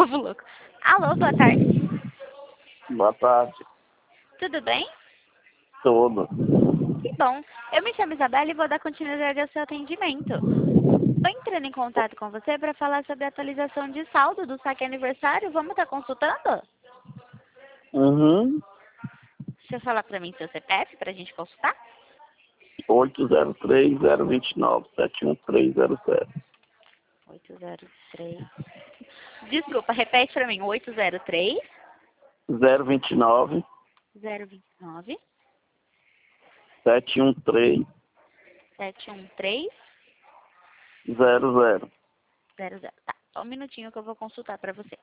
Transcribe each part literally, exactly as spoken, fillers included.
povo louco. Alô, boa tarde. Boa tarde. Tudo bem? Tudo. Que bom. Eu me chamo Isabela e vou dar continuidade ao seu atendimento. Estou entrando em contato com você para falar sobre a atualização de saldo do saque aniversário. Vamos estar consultando? Uhum. Deixa eu falar para mim seu C P F para a gente consultar. oito zero três, zero dois nove, sete um três zero zero. oito zero três. Desculpa, repete para mim. oito zero três, zero dois nove, zero dois nove, sete um três sete um três, zero zero. zero zero. Tá, só um minutinho que eu vou consultar para você.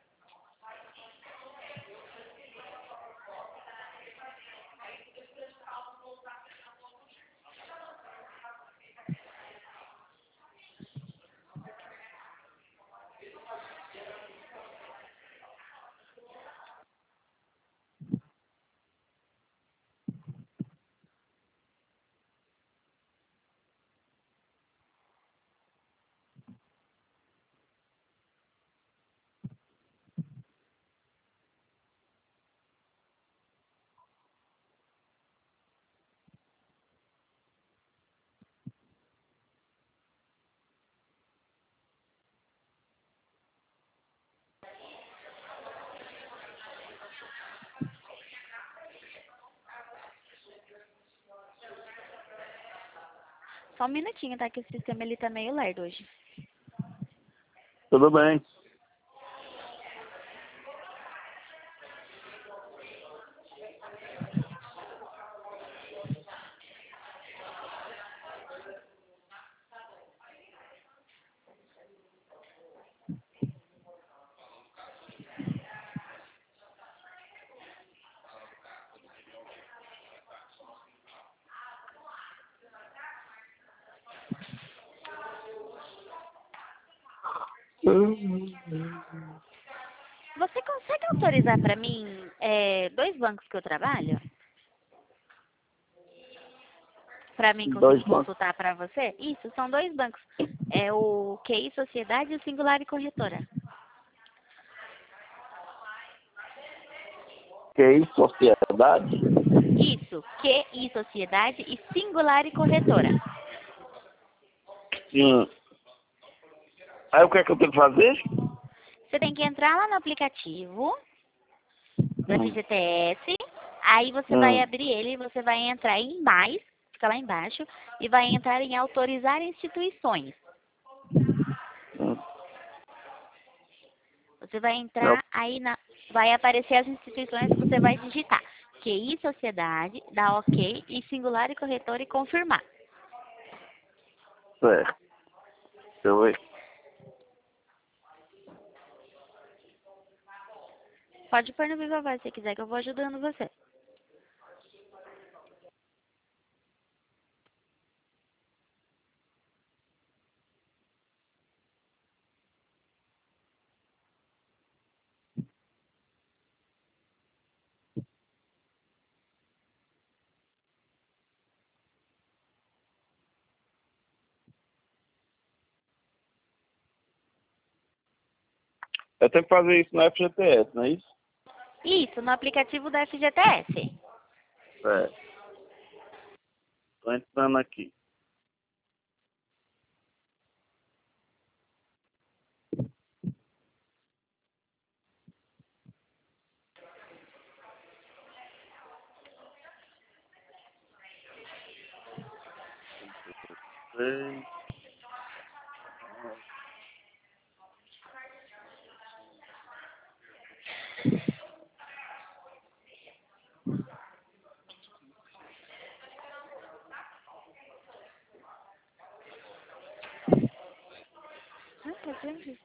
Só um minutinho, tá? Que o sistema ele tá meio lerdo hoje. Tudo bem. Você consegue autorizar para mim é, dois bancos que eu trabalho? Para mim Dois conseguir bancos. consultar para você? Isso, são dois bancos. É o Q I Sociedade e o Singular e Corretora. Q I Sociedade? Isso, Q I Sociedade e Singular e Corretora. Sim. Aí o que é que eu tenho que fazer? Você tem que entrar lá no aplicativo do Hum. F G T S, aí você vai Hum. abrir ele, você vai entrar em mais, fica lá embaixo, e vai entrar em autorizar instituições. Hum. Você vai entrar, aí na, vai aparecer as instituições que você vai digitar. Q I Sociedade, dá OK, e Singular e Corretora e confirmar. Certo. Deixa eu ver. Pode pôr no Viva Voz se quiser, que eu vou ajudando você. Eu tenho que fazer isso no F G T S, não é isso? Isso, no aplicativo da F G T S. Certo. Estou entrando aqui. Três. Ah, tá vendo?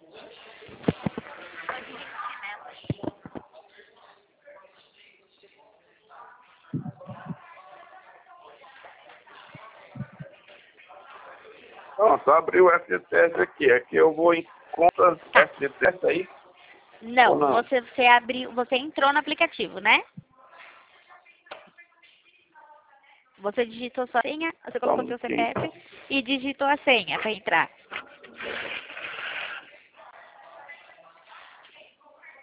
Pronto, abri o F G T S aqui. Aqui eu vou em contas Tá. F G T S aí? Não, Ou não? você, você abriu, você entrou no aplicativo, né? Você digitou sua senha, você Só um colocou seu minutinho. C P F e digitou a senha para entrar.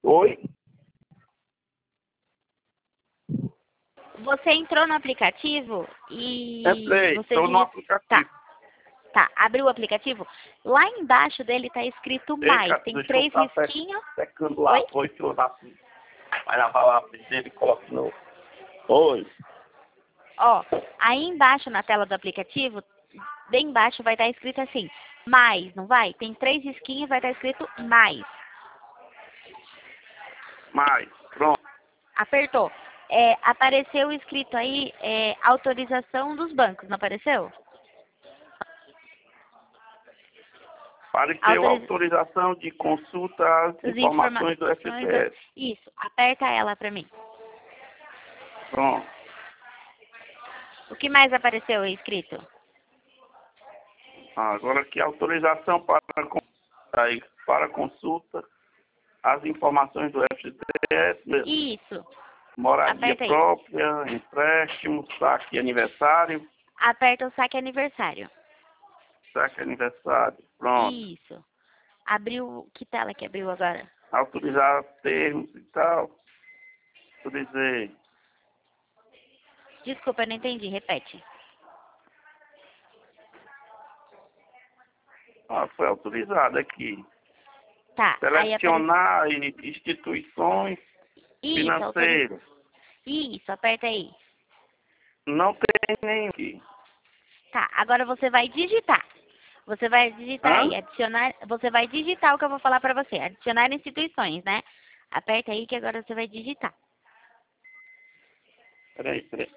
Oi? Você entrou no aplicativo e Entrei, você estou no digit- Tá, aplicativo. tá. Abriu o aplicativo. Lá embaixo dele tá escrito Ei, mais. cara, Tem deixa eu três estar risquinhos. secando lá, Oi? foi que eu lá. Vai na palavra dele e coloca de novo. Oi. Ó, aí embaixo na tela do aplicativo, bem embaixo vai estar escrito assim, mais, não vai? Tem três risquinhos e vai estar escrito mais. Mais. Pronto. Apertou. É, apareceu escrito aí é, autorização dos bancos, não apareceu? Apareceu Autoriza autorização de consulta às as informações do informações. da- F G T S. Isso, aperta ela pra mim. Pronto. O que mais apareceu aí escrito? Ah, agora aqui autorização para, con- aí, para consulta às informações do F G T S, Isso, moradia aperta aí. própria, empréstimo, saque aniversário, Aperta o saque aniversário. saque aniversário. Pronto. Isso. Abriu, que tela que abriu agora? Autorizar termos e tal. Autorizei. Desculpa, eu não entendi, repete. Ah, foi autorizado aqui. Tá, aí apareceu. Selecionar instituições Isso, autoriza. financeiras. Isso, aperta aí. Não tem nem aqui. Tá, agora você vai digitar. Você vai digitar Hã? aí, adicionar, você vai digitar o que eu vou falar pra você. Adicionar instituições, né? Aperta aí que agora você vai digitar. Peraí, peraí.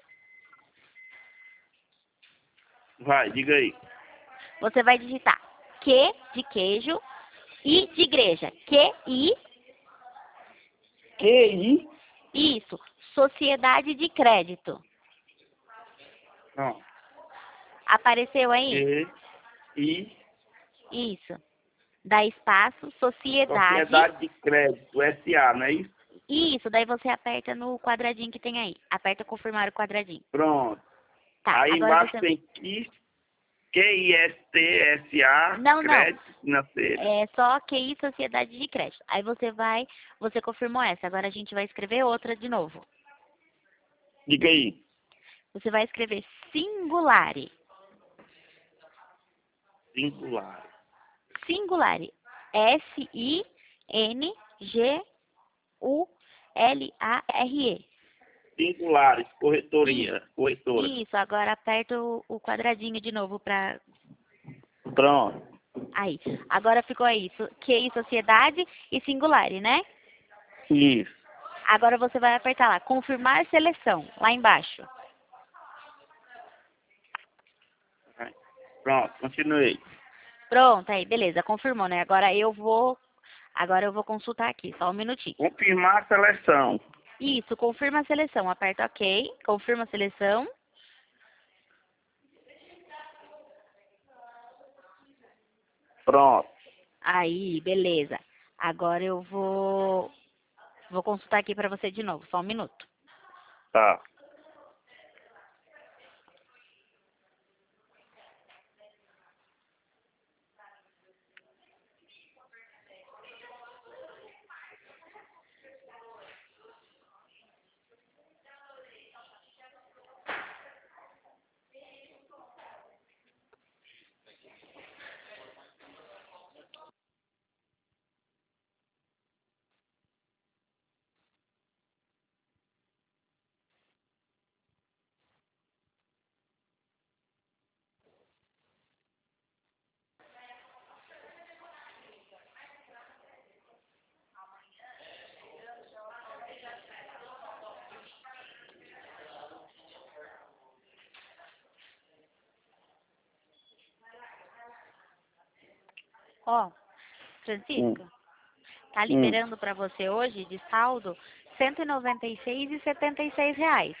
Vai, diga aí. Você vai digitar Q de queijo, I de igreja. Q, I, Q I? isso, Sociedade de Crédito. Não. Apareceu aí? Q I. Isso. Dá espaço, sociedade. Sociedade de Crédito, S A, não é isso? Isso, daí você aperta no quadradinho que tem aí. Aperta confirmar o quadradinho. Pronto. Tá, Aí agora embaixo você... tem Q I S T S A, Não, não. Crédito Financeiro. É só Q I Sociedade de Crédito. Aí você vai, você confirmou essa. Agora a gente vai escrever outra de novo. Diga aí. Você vai escrever Singulare. Singular. Singulare. S I N G U L A R E. Singulares, corretoria, corretora. Isso, agora aperta o, o quadradinho de novo pra... Pronto. Aí. Agora ficou aí. so- Q I Sociedade e Singulare, né? Isso. Agora você vai apertar lá, confirmar seleção, lá embaixo. Pronto, continuei. Pronto, aí, beleza, confirmou, né? Agora eu vou, agora eu vou consultar aqui, só um minutinho. Confirmar a seleção. Isso, confirma a seleção, aperta OK, confirma a seleção. Pronto. Aí, beleza. Agora eu vou, vou consultar aqui pra você de novo, só um minuto. Tá. Ó, Francisco, tá liberando pra você hoje de saldo cento e noventa e seis e setenta e seis reais.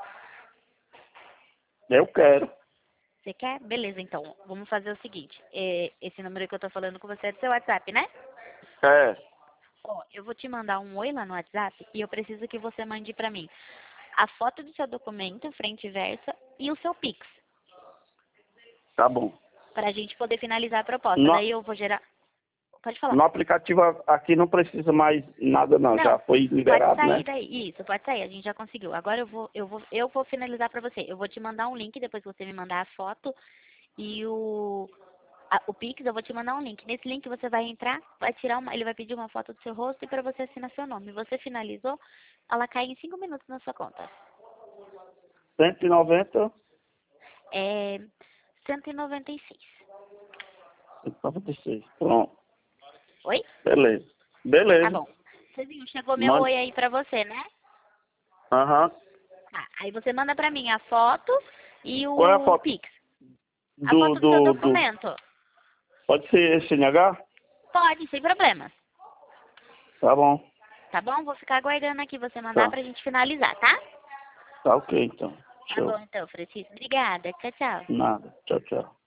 Eu quero. Você quer? Beleza, então. Vamos fazer o seguinte. é, esse número que eu tô falando com você é do seu WhatsApp, né? É. Ó, eu vou te mandar um oi lá no WhatsApp e eu preciso que você mande pra mim a foto do seu documento, frente e versa, e o seu Pix, Tá bom. pra gente poder finalizar a proposta. No... Daí eu vou gerar... Pode falar. No aplicativo aqui não precisa mais nada não, Não, já foi liberado, pode sair né? daí. Isso, pode sair, a gente já conseguiu. Agora eu vou, eu vou, eu vou finalizar pra você. Eu vou te mandar um link, depois que você me mandar a foto e o, a- o Pix, eu vou te mandar um link. Nesse link você vai entrar, vai tirar uma, ele vai pedir uma foto do seu rosto e pra você assinar seu nome. Você finalizou, ela cai em cinco minutos na sua conta. cento e noventa, É cento e noventa e seis. cento e noventa e seis. Pronto, Oi? beleza. Tá Beleza. bom. Você viu, chegou meu Manda. oi aí pra você, né? Aham. Tá, aí você manda pra mim a foto e Qual é a o foto? Pix. A Do, foto do seu do, do... documento. Pode ser C N H? Pode, sem problemas. Tá bom. Tá bom? Vou ficar aguardando aqui você mandar Tá. pra gente finalizar, tá? Tá ok, então. Tá Show. bom então, Francisco. Obrigada. Tchau, tchau. Nada. Tchau, tchau.